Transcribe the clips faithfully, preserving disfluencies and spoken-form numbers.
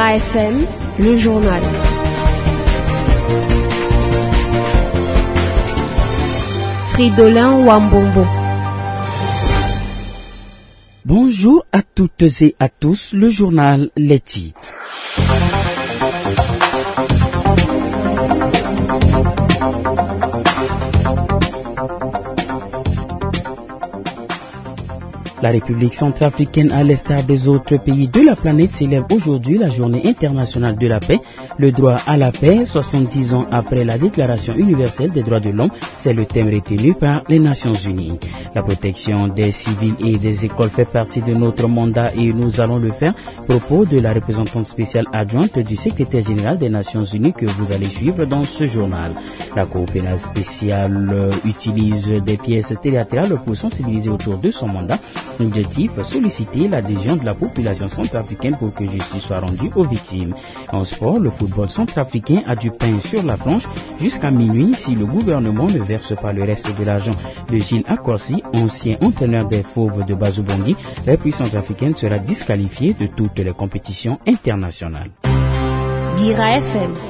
Dira F M, le journal. Fridolin Wambombo. Bonjour à toutes et à tous, le journal Les Titres. La République centrafricaine, à l'instar des autres pays de la planète, célèbre aujourd'hui la Journée internationale de la paix. Le droit à la paix, soixante-dix ans après la Déclaration universelle des droits de l'homme, c'est le thème retenu par les Nations Unies. La protection des civils et des écoles fait partie de notre mandat et nous allons le faire. Propos de la représentante spéciale adjointe du secrétaire général des Nations Unies que vous allez suivre dans ce journal. La Cour pénale spéciale utilise des pièces théâtrales pour sensibiliser autour de son mandat. L'objectif, solliciter l'adhésion de la population centrafricaine pour que justice soit rendue aux victimes. En sport, le football centrafricain a du pain sur la planche jusqu'à minuit si le gouvernement ne verse pas le reste de l'argent de Gilles Akorsi, ancien entraîneur des Fauves de Bazou-Bongi. La République centrafricaine sera disqualifiée de toutes les compétitions internationales. Dira F M.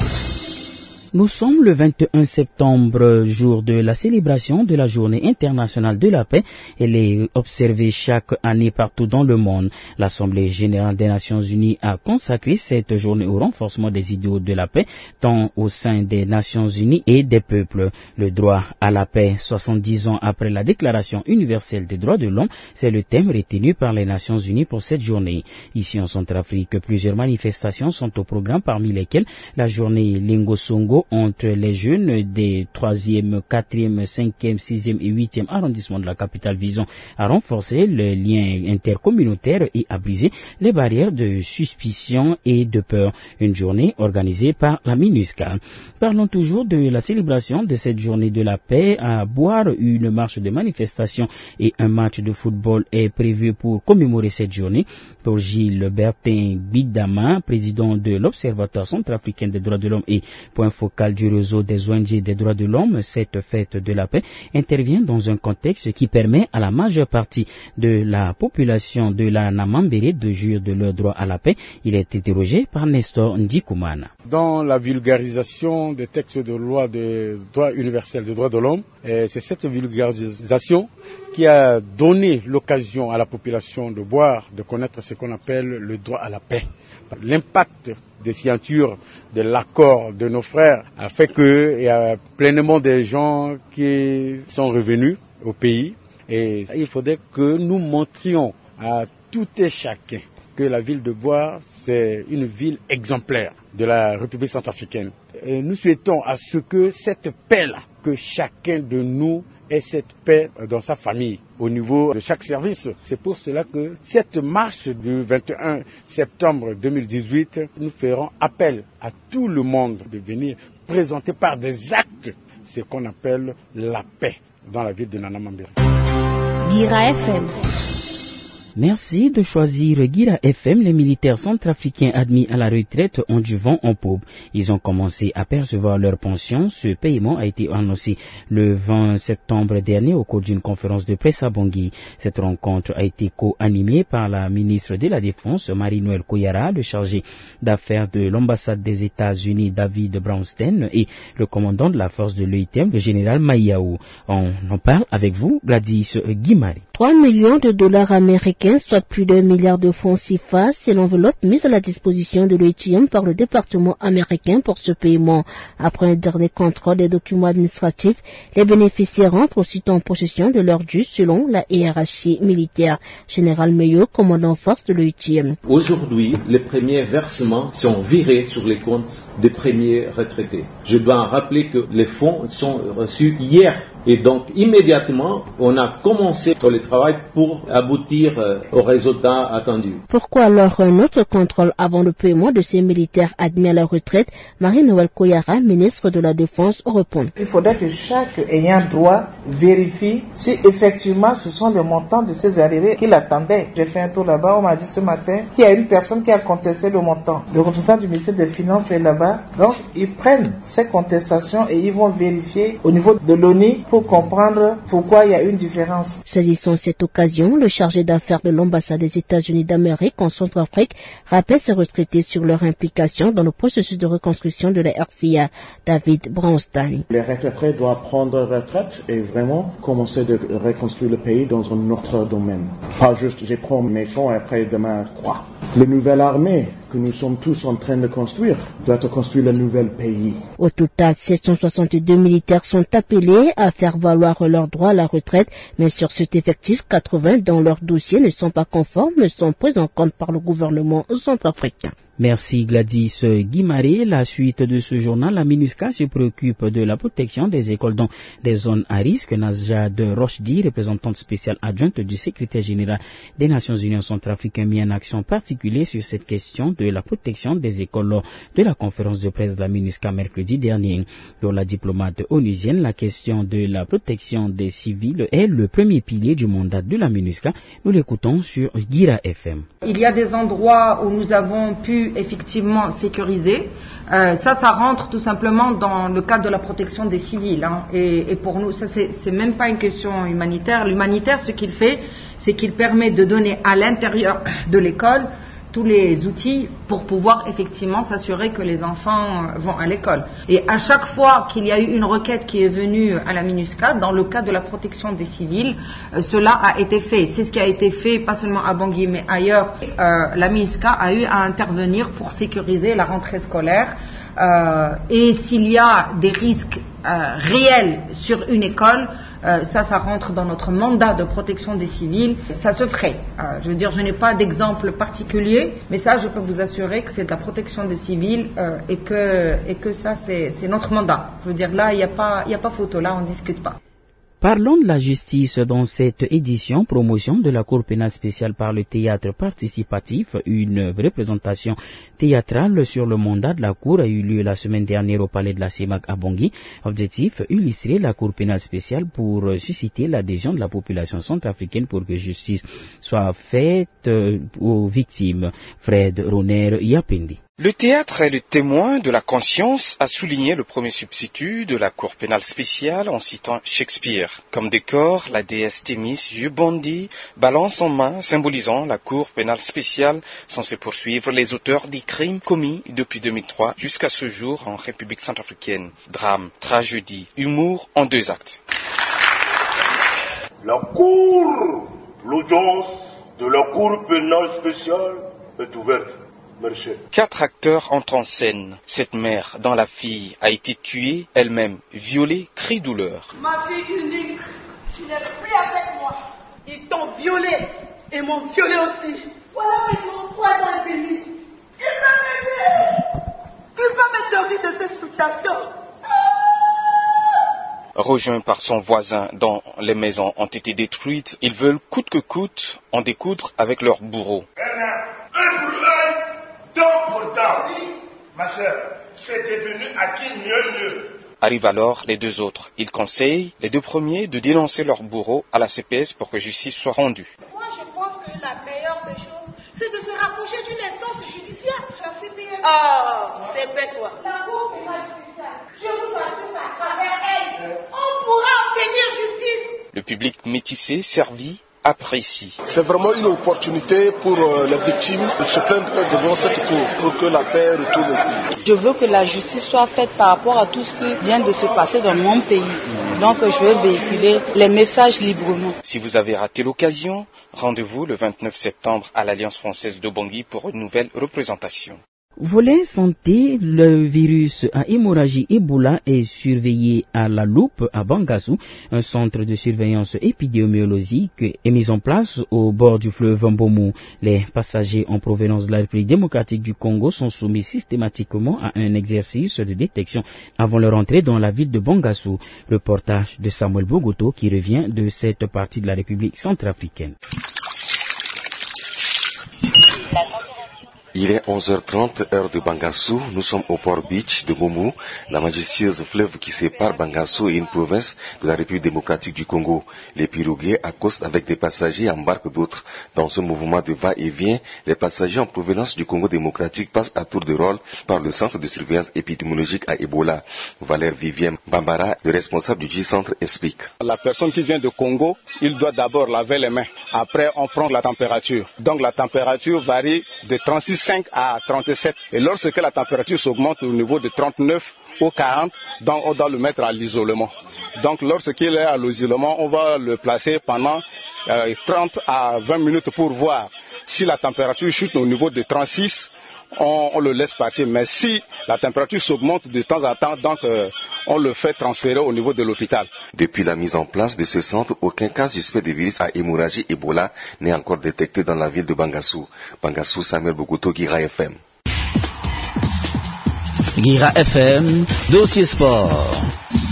Nous sommes le vingt et un septembre, jour de la célébration de la Journée internationale de la paix. Elle est observée chaque année partout dans le monde. L'Assemblée générale des Nations unies a consacré cette journée au renforcement des idéaux de la paix, tant au sein des Nations unies et des peuples. Le droit à la paix, soixante-dix ans après la Déclaration universelle des droits de l'homme, c'est le thème retenu par les Nations unies pour cette journée. Ici en Centrafrique, plusieurs manifestations sont au programme, parmi lesquelles la journée Lingosongo entre les jeunes des troisième, quatrième, cinquième, sixième et huitième arrondissements de la capitale visant à renforcer le lien intercommunautaire et à briser les barrières de suspicion et de peur. Une journée organisée par la MINUSCA. Parlons toujours de la célébration de cette journée de la paix. À Boire, une marche de manifestation et un match de football est prévu pour commémorer cette journée. Pour Gilles Bertin Bidama, président de l'Observatoire centrafricain des droits de l'homme et point focal du réseau des O N G des droits de l'homme, cette fête de la paix intervient dans un contexte qui permet à la majeure partie de la population de la Namambéré de jouir de leur droit à la paix. Il est interrogé par Nestor Ndikoumana. Dans la vulgarisation des textes de loi des droits universels des droits de l'homme, c'est cette vulgarisation qui a donné l'occasion à la population de boire, de connaître ce qu'on appelle le droit à la paix. L'impact des signatures de l'accord de nos frères a fait qu'il y a pleinement des gens qui sont revenus au pays et il faudrait que nous montrions à tout et chacun que la ville de Boire, c'est une ville exemplaire de la République centrafricaine. Et nous souhaitons à ce que cette paix-là, que chacun de nous ait cette paix dans sa famille, au niveau de chaque service. C'est pour cela que cette marche du vingt et un septembre deux mille dix-huit, nous ferons appel à tout le monde de venir présenter par des actes ce qu'on appelle la paix dans la ville de Nanamambéré. Dira F M. Merci de choisir Guira F M. Les militaires centrafricains admis à la retraite ont du vent en poupe. Ils ont commencé à percevoir leur pension. Ce paiement a été annoncé le vingt septembre dernier au cours d'une conférence de presse à Bangui. Cette rencontre a été co-animée par la ministre de la Défense, Marie-Noël Koyara, le chargé d'affaires de l'ambassade des États-Unis, David Brownstein, et le commandant de la force de l'E I T M, le général Maïaou. On en parle avec vous, Gladys Guimari. trois millions de dollars américains, soit plus d'un milliard de francs C F A, c'est l'enveloppe mise à la disposition de l'E I T M par le département américain pour ce paiement. Après un dernier contrôle des documents administratifs, les bénéficiaires rentrent aussitôt en possession de leur dû selon la hiérarchie militaire. Général Mayo, commandant force de l'E I T M. Aujourd'hui, les premiers versements sont virés sur les comptes des premiers retraités. Je dois rappeler que les fonds sont reçus hier. Et donc, immédiatement, on a commencé le travail pour aboutir euh, au résultat attendu. Pourquoi alors un autre contrôle avant le paiement de ces militaires admis à la retraite? Marie-Noël Koyara, ministre de la Défense, répond. Il faudrait que chaque ayant droit vérifie si effectivement ce sont les montants de ces arriérés qu'il attendait. J'ai fait un tour là-bas, on m'a dit ce matin qu'il y a une personne qui a contesté le montant. Le représentant du ministère des Finances est là-bas. Donc, ils prennent ces contestations et ils vont vérifier au niveau de l'O N U pour comprendre pourquoi il y a une différence. Saisissant cette occasion, le chargé d'affaires de l'ambassade des États-Unis d'Amérique en Centrafrique rappelle ses retraités sur leur implication dans le processus de reconstruction de la R C A. David Braunstein. Les retraités doivent prendre retraite et vraiment commencer de reconstruire le pays dans un autre domaine. Pas juste je prends mes fonds et après demain quoi. La nouvelle armée que nous sommes tous en train de construire doit construire le nouvel pays. Au total, sept cent soixante-deux militaires sont appelés à faire valoir leur droit à la retraite, mais sur cet effectif, quatre-vingts dans leur dossier ne sont pas conformes, sont pris en compte par le gouvernement centrafricain. Merci Gladys Guimaré. La suite de ce journal, la MINUSCA se préoccupe de la protection des écoles dans des zones à risque. Najad Rochdi, représentante spéciale adjointe du secrétaire général des Nations Unies centrafricaines, mis en action particulière sur cette question de la protection des écoles lors de la conférence de presse de la MINUSCA mercredi dernier. Pour la diplomate onusienne, la question de la protection des civils est le premier pilier du mandat de la MINUSCA. Nous l'écoutons sur Guira F M. Il y a des endroits où nous avons pu effectivement sécurisé. Euh, ça, ça rentre tout simplement dans le cadre de la protection des civils. Hein. Et, et pour nous, ça, c'est, c'est même pas une question humanitaire. L'humanitaire, ce qu'il fait, c'est qu'il permet de donner à l'intérieur de l'école tous les outils pour pouvoir effectivement s'assurer que les enfants vont à l'école. Et à chaque fois qu'il y a eu une requête qui est venue à la MINUSCA, dans le cadre de la protection des civils, euh, cela a été fait. C'est ce qui a été fait, pas seulement à Bangui, mais ailleurs. Euh, la MINUSCA a eu à intervenir pour sécuriser la rentrée scolaire. Euh, et s'il y a des risques euh, réels sur une école, Euh, ça, ça rentre dans notre mandat de protection des civils, ça se ferait. Euh, je veux dire, je n'ai pas d'exemple particulier, mais ça, je peux vous assurer que c'est de la protection des civils euh, et que et que ça, c'est, c'est notre mandat. Je veux dire, là, il n'y a pas, il y a pas photo, là, on ne discute pas. Parlons de la justice dans cette édition, promotion de la Cour pénale spéciale par le théâtre participatif. Une représentation théâtrale sur le mandat de la Cour a eu lieu la semaine dernière au palais de la C E M A C à Bangui. Objectif, illustrer la Cour pénale spéciale pour susciter l'adhésion de la population centrafricaine pour que justice soit faite aux victimes. Fred Roner Yapendi. Le théâtre est le témoin de la conscience, a souligné le premier substitut de la Cour pénale spéciale en citant Shakespeare. Comme décor, la déesse Thémis, yeux bandis, balance en main, symbolisant la Cour pénale spéciale censée poursuivre les auteurs des crimes commis depuis deux mille trois jusqu'à ce jour en République centrafricaine. Drame, tragédie, humour en deux actes. La Cour, l'audience de la Cour pénale spéciale est ouverte. Quatre acteurs entrent en scène. Cette mère, dont la fille a été tuée, elle-même violée, crie douleur. Ma fille unique, tu n'es plus avec moi. Ils t'ont violée et m'ont violée aussi. Voilà maintenant toi dans l'épidémie. Qui va m'aider? Qui va me sortir de cette situation? Rejoints par son voisin dont les maisons ont été détruites, ils veulent coûte que coûte en découdre avec leur bourreau. Dent pour dent, ma sœur, c'est devenu acquis mieux mieux. Arrivent alors les deux autres. Ils conseillent les deux premiers de dénoncer leur bourreau à la C P S pour que justice soit rendue. Moi, je pense que la meilleure des choses, c'est de se rapprocher d'une instance judiciaire, la C P S. Ah, c'est bête, toi. La Cour pénale spéciale, je vous assure qu'à travers elle, on pourra obtenir justice. Le public métissé, servi, apprécie. C'est vraiment une opportunité pour euh, les victimes de se plaindre devant cette cour pour que la paix retourne au pays. Je veux que la justice soit faite par rapport à tout ce qui vient de se passer dans mon pays. Donc je veux véhiculer les messages librement. Si vous avez raté l'occasion, rendez-vous le vingt-neuf septembre à l'Alliance française de Bangui pour une nouvelle représentation. Volet santé, le virus à hémorragie Ebola est surveillé à la loupe à Bangassou. Un centre de surveillance épidémiologique est mis en place au bord du fleuve Mbomou. Les passagers en provenance de la République démocratique du Congo sont soumis systématiquement à un exercice de détection avant leur entrée dans la ville de Bangassou. Reportage de Samuel Bogoto qui revient de cette partie de la République centrafricaine. Il est onze heures trente, heure de Bangassou. Nous sommes au port beach de Momo, la majestueuse fleuve qui sépare Bangassou et une province de la République démocratique du Congo. Les pirogues accostent avec des passagers et embarquent d'autres. Dans ce mouvement de va-et-vient, les passagers en provenance du Congo démocratique passent à tour de rôle par le centre de surveillance épidémiologique à Ebola. Valère Vivien Bambara, le responsable du G-Centre, explique. La personne qui vient de Congo, il doit d'abord laver les mains. Après, on prend la température. Donc la température varie de trente-six virgule cinq à trente-sept. Et lorsque la température s'augmente au niveau de trente-neuf ou quarante, donc on doit le mettre à l'isolement. Donc lorsqu'il est à l'isolement, on va le placer pendant euh, trente à vingt minutes pour voir si la température chute au niveau de trente-six. On, on le laisse partir. Mais si la température s'augmente de temps en temps, donc euh, on le fait transférer au niveau de l'hôpital. Depuis la mise en place de ce centre, aucun cas suspect de virus à hémorragie Ebola n'est encore détecté dans la ville de Bangassou. Bangassou, Samuel Bogoto, Guira F M. Guira F M, dossier sport.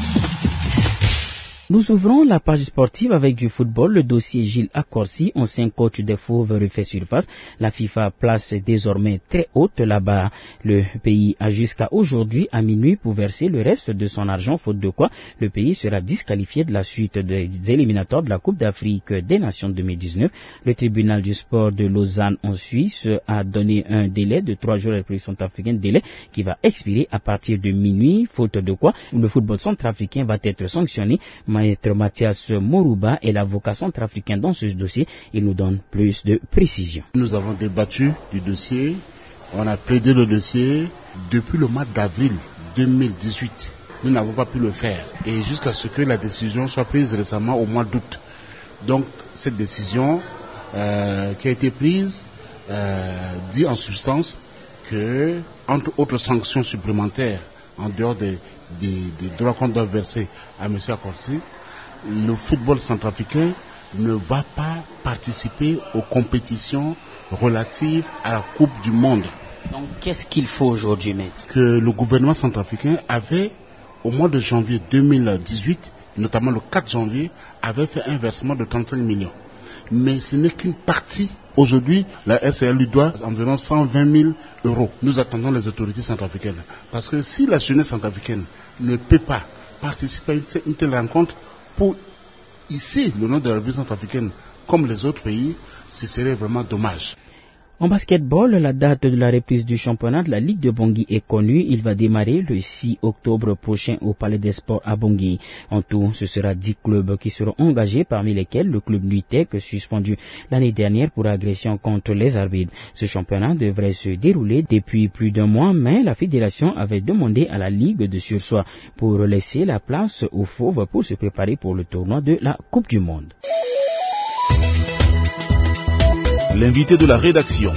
Nous ouvrons la page sportive avec du football. Le dossier Gilles Accorsi, ancien coach des Fauves, refait surface. La FIFA place désormais très haute la barre. Le pays a jusqu'à aujourd'hui à minuit pour verser le reste de son argent, faute de quoi le pays sera disqualifié de la suite des éliminatoires de la Coupe d'Afrique des Nations deux mille dix-neuf. Le tribunal du sport de Lausanne en Suisse a donné un délai de trois jours à la République centrafricaine, délai qui va expirer à partir de minuit, faute de quoi le football centrafricain va être sanctionné. Maître Mathias Morouba est l'avocat centrafricain dans ce dossier. Il nous donne plus de précisions. Nous avons débattu du dossier. On a plaidé le dossier depuis le mois d'avril deux mille dix-huit. Nous n'avons pas pu le faire. Et jusqu'à ce que la décision soit prise récemment au mois d'août. Donc cette décision euh, qui a été prise euh, dit en substance que, entre autres sanctions supplémentaires, en dehors des, des, des droits qu'on doit verser à M. Accorsi, le football centrafricain ne va pas participer aux compétitions relatives à la Coupe du Monde. Donc qu'est-ce qu'il faut aujourd'hui, maître? Que le gouvernement centrafricain avait, au mois de janvier deux mille dix-huit, notamment le quatre janvier, avait fait un versement de trente-cinq millions. Mais ce n'est qu'une partie. Aujourd'hui, la R C A lui doit environ cent vingt mille euros. Nous attendons les autorités centrafricaines. Parce que si la jeunesse centrafricaine ne peut pas participer à une telle rencontre pour hisser le nom de la République centrafricaine comme les autres pays, ce serait vraiment dommage. En basketball, la date de la reprise du championnat de la Ligue de Bangui est connue. Il va démarrer le six octobre prochain au Palais des Sports à Bangui. En tout, ce sera dix clubs qui seront engagés, parmi lesquels le club Nuitec, suspendu l'année dernière pour agression contre les arbitres. Ce championnat devrait se dérouler depuis plus d'un mois, mais la fédération avait demandé à la Ligue de surseoir pour laisser la place aux Fauves pour se préparer pour le tournoi de la Coupe du Monde. L'invité de la rédaction.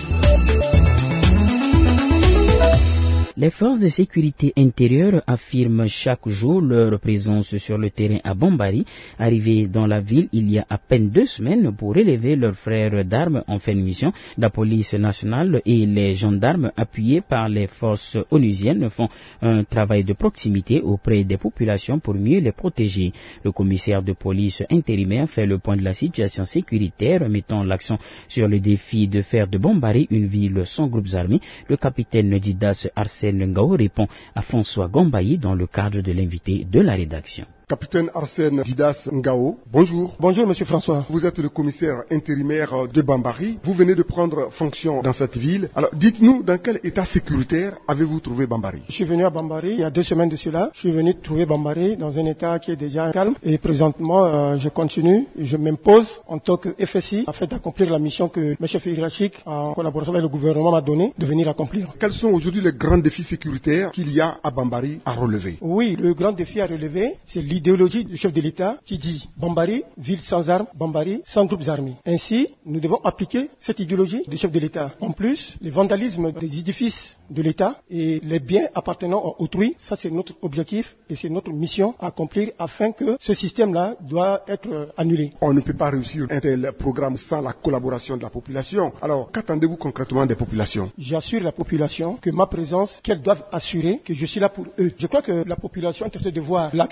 Les forces de sécurité intérieure affirment chaque jour leur présence sur le terrain à Bambari. Arrivés dans la ville il y a à peine deux semaines pour relever leurs frères d'armes en fin de mission, la police nationale et les gendarmes appuyés par les forces onusiennes font un travail de proximité auprès des populations pour mieux les protéger. Le commissaire de police intérimaire fait le point de la situation sécuritaire, mettant l'accent sur le défi de faire de Bambari une ville sans groupes armés. Le capitaine Didas Arsène Ngao répond à François Gombayi dans le cadre de l'invité de la rédaction. Capitaine Arsène Didas Ngao, bonjour. Bonjour Monsieur François. Vous êtes le commissaire intérimaire de Bambari. Vous venez de prendre fonction dans cette ville. Alors dites-nous dans quel état sécuritaire avez-vous trouvé Bambari? Je suis venu à Bambari il y a deux semaines de cela. Je suis venu trouver Bambari dans un état qui est déjà calme. Et présentement, euh, je continue. Je m'impose en tant que F S I afin d'accomplir la mission que mes chefs hiérarchiques, en collaboration avec le gouvernement, m'a donnée de venir accomplir. Quels sont aujourd'hui les grands défis sécuritaires qu'il y a à Bambari à relever? Oui, le grand défi à relever, c'est l'idée l'idéologie du chef de l'État qui dit Bambari, ville sans armes, Bambari sans groupes armés. Ainsi, nous devons appliquer cette idéologie du chef de l'État. En plus, le vandalisme des édifices de l'État et les biens appartenant à autrui, ça c'est notre objectif et c'est notre mission à accomplir afin que ce système-là doit être annulé. On ne peut pas réussir un tel programme sans la collaboration de la population. Alors, qu'attendez-vous concrètement des populations? J'assure la population que ma présence, qu'elles doivent assurer que je suis là pour eux. Je crois que la population est en train de voir l'action que nous menons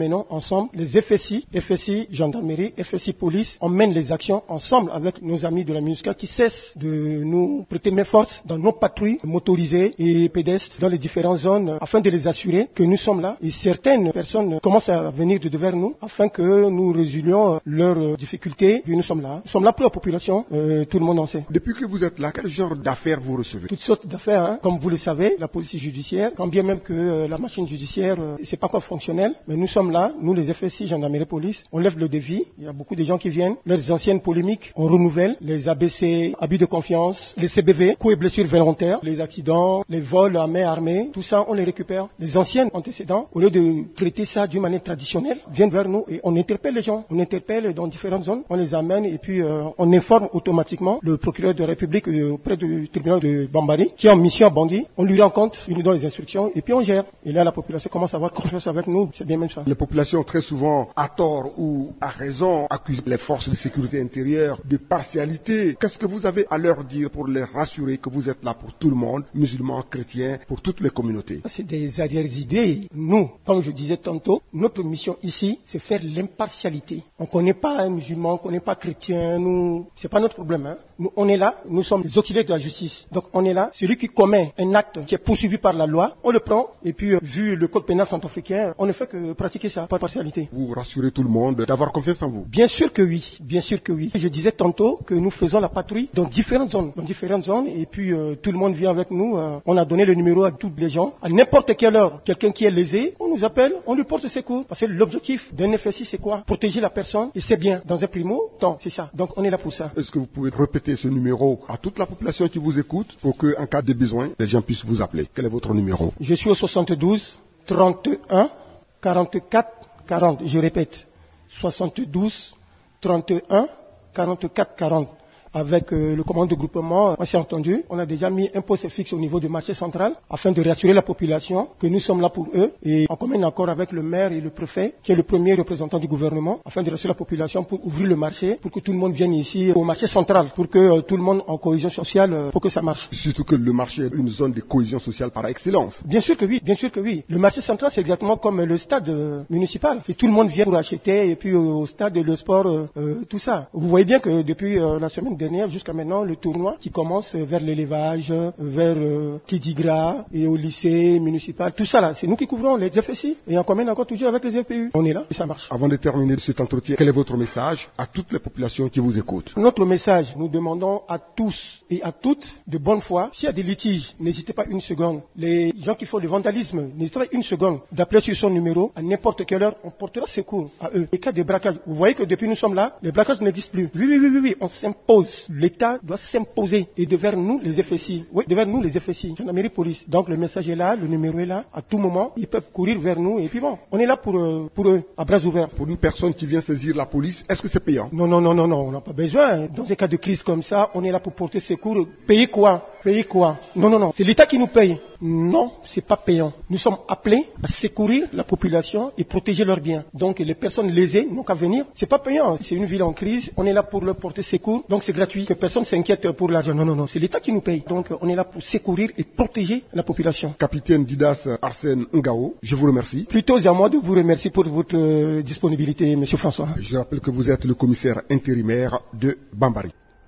menons ensemble, les F S I, F S I gendarmerie, F S I police, on mène les actions ensemble avec nos amis de la MINUSCA qui cessent de nous prêter main forte dans nos patrouilles motorisées et pédestres dans les différentes zones afin de les assurer que nous sommes là. Et certaines personnes commencent à venir de devers nous afin que nous résilions leurs difficultés. Et nous sommes là. Nous sommes là pour la population, euh, tout le monde en sait. Depuis que vous êtes là, quel genre d'affaires vous recevez? Toutes sortes d'affaires, hein. Comme vous le savez, la police judiciaire, quand bien même que euh, la machine judiciaire, euh, c'est pas encore fonctionnel, mais nous sommes là, nous les F S I, gendarmerie, police, on lève le défi. Il y a beaucoup de gens qui viennent, leurs anciennes polémiques, on renouvelle les A B C, abus de confiance, les C B V, coups et blessures volontaires, les accidents, les vols à main armée, tout ça, on les récupère. Les anciens antécédents, au lieu de traiter ça d'une manière traditionnelle, viennent vers nous et on interpelle les gens. On interpelle dans différentes zones, on les amène et puis euh, on informe automatiquement le procureur de la République euh, auprès du tribunal de Bambari, qui est en mission à Bangui. On lui rend compte, il nous donne les instructions et puis on gère. Et là, la population commence à avoir confiance avec nous. C'est bien même ça. Les populations, très souvent, à tort ou à raison, accusent les forces de sécurité intérieure de partialité. Qu'est-ce que vous avez à leur dire pour les rassurer que vous êtes là pour tout le monde, musulmans, chrétiens, pour toutes les communautés? C'est des arrière-idées. Nous, comme je disais tantôt, notre mission ici, c'est faire l'impartialité. On ne connaît pas un musulman, on ne connaît pas chrétien, nous, c'est pas notre problème. Hein. Nous, on est là, nous sommes les auxiliaires de la justice. Donc on est là, celui qui commet un acte qui est poursuivi par la loi, on le prend, et puis euh, vu le code pénal centrafricain, on ne fait que pratiquer ça, par partialité. Vous rassurez tout le monde d'avoir confiance en vous? Bien sûr que oui, bien sûr que oui. Je disais tantôt que nous faisons la patrouille dans différentes zones, dans différentes zones, et puis euh, tout le monde vient avec nous. Euh, on a donné le numéro à toutes les gens. À n'importe quelle heure, quelqu'un qui est lésé, on nous appelle, on lui porte secours. Parce que l'objectif d'un F S I, c'est quoi? Protéger la personne, et c'est bien. Dans un primo, tant, c'est ça. Donc on est là pour ça. Est-ce que vous pouvez répéter ce numéro à toute la population qui vous écoute pour qu'en cas de besoin, les gens puissent vous appeler? Quel est votre numéro? Je suis au soixante-douze trente et un quarante-quatre quarante. Je répète, soixante-douze trente et un quarante-quatre quarante. Avec euh, le commandant de groupement, on s'est entendu, on a déjà mis un poste fixe au niveau du marché central afin de rassurer la population que nous sommes là pour eux et en commun accord avec le maire et le préfet qui est le premier représentant du gouvernement afin de rassurer la population pour ouvrir le marché, pour que tout le monde vienne ici au marché central, pour que euh, tout le monde en cohésion sociale, euh, pour que ça marche. Surtout que le marché est une zone de cohésion sociale par excellence. Bien sûr que oui, bien sûr que oui. Le marché central c'est exactement comme le stade euh, municipal. Et tout le monde vient pour acheter et puis euh, au stade le sport, euh, euh, tout ça. Vous voyez bien que depuis euh, la semaine dernière jusqu'à maintenant, le tournoi qui commence vers l'élevage, vers euh, Kidigra et au lycée municipal, tout ça là, c'est nous qui couvrons les F S I et en commun encore toujours avec les F P U. On est là et ça marche. Avant de terminer cet entretien, quel est votre message à toutes les populations qui vous écoutent? Notre message, nous demandons à tous et à toutes de bonne foi, s'il y a des litiges, n'hésitez pas une seconde. Les gens qui font le vandalisme, n'hésitez pas une seconde d'appeler sur son numéro à n'importe quelle heure, on portera secours à eux. Les cas de braquage, vous voyez que depuis nous sommes là, les braquages n'existent plus. Oui, oui, oui, oui, oui, on s'impose. L'État doit s'imposer et devers nous les F S I. Oui, devers nous les F S I, gendarmerie, police. Donc le message est là, le numéro est là. À tout moment, ils peuvent courir vers nous et puis bon, on est là pour, euh, pour eux, à bras ouverts. Pour une personne qui vient saisir la police, est-ce que c'est payant? Non, non, non, non, non, on n'a pas besoin. Dans un cas de crise comme ça, on est là pour porter secours. Payer quoi? Payer quoi? Non, non, non, c'est l'État qui nous paye. Non, c'est pas payant. Nous sommes appelés à secourir la population et protéger leurs biens. Donc les personnes lésées n'ont qu'à venir. C'est pas payant. C'est une ville en crise. On est là pour leur porter secours. Donc c'est gratuit. Que personne s'inquiète pour l'argent. Non, non, non. C'est l'État qui nous paye. Donc on est là pour secourir et protéger la population. Capitaine Didas Arsène Ngao, je vous remercie. Plutôt à moi de vous remercier pour votre euh, disponibilité, Monsieur François. Je rappelle que vous êtes le commissaire intérimaire de Bambari.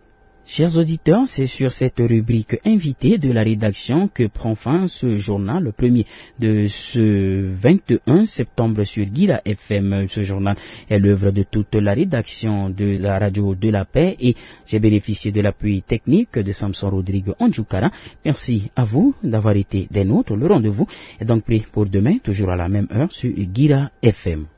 Chers auditeurs, c'est sur cette rubrique invitée de la rédaction que prend fin ce journal, le premier de ce vingt et un septembre sur Guira F M. Ce journal est l'œuvre de toute la rédaction de la radio de la paix et j'ai bénéficié de l'appui technique de Samson Rodrigue Ondjoukara. Merci à vous d'avoir été des nôtres. Le rendez-vous est donc pris pour demain, toujours à la même heure sur Guira F M.